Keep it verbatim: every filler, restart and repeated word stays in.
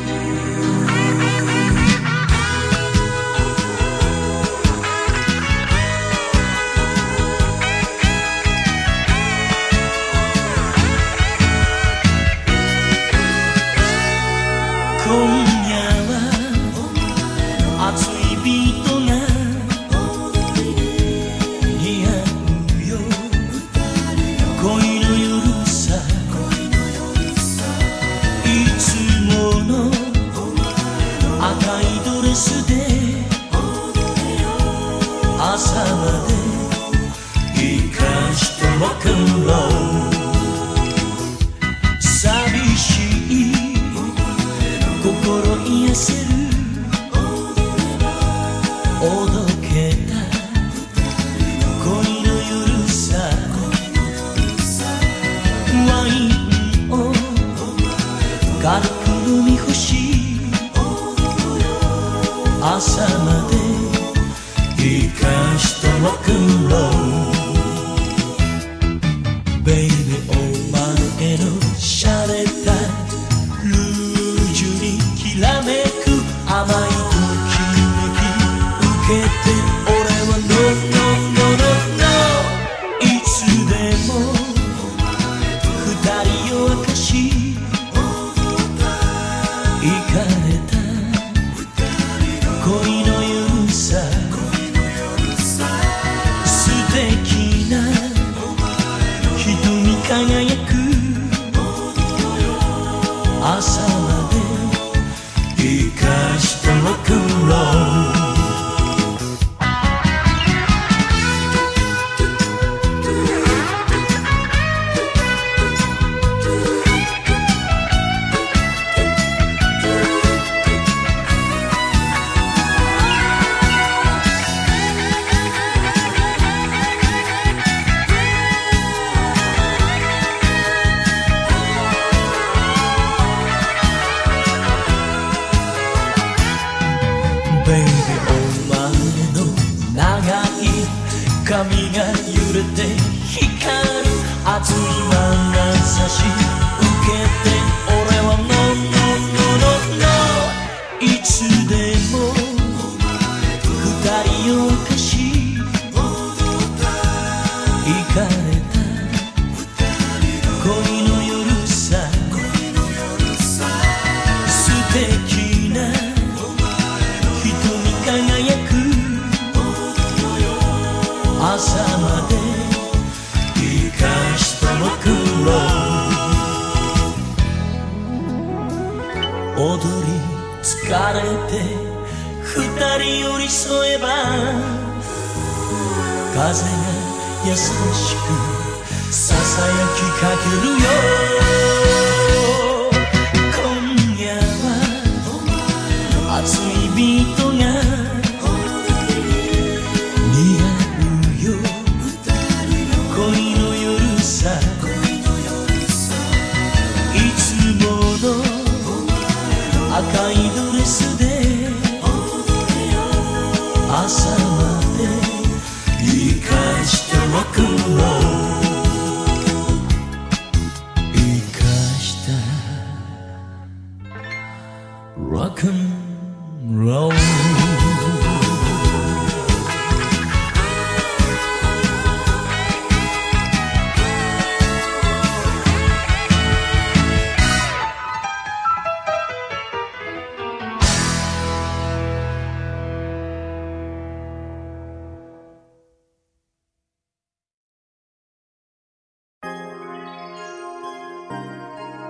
今夜は熱いビートが似合うよ。恋の夜さ、いつもの赤いドレスで朝まで生かしたロックンロール。寂しい心癒せるおどけた恋の夜さ。ワインを軽く飲み干し朝まで生かしたロックンロール。ベイビーお前の洒落たルージュにきらめく甘いときめき受けて俺は No No No No No いつでも二人を明かし行かれた恋の夜さ。素敵な瞳輝く朝まで生かしたロックンロール。ベイビーお前の長い髪が揺れて光る熱い眼差し受けて俺は No No No No No いつでも二人を明かし行かれた恋の夜さ。素敵な輝く朝まで生かしたロックンロール。踊り疲れて二人寄り添えば風が優しくささやきかけるよ。今夜は熱いビートが似合うよ。恋の夜さ。いつもの赤いドレスで朝まで生かしたロックンロール。生かしたロックンロール。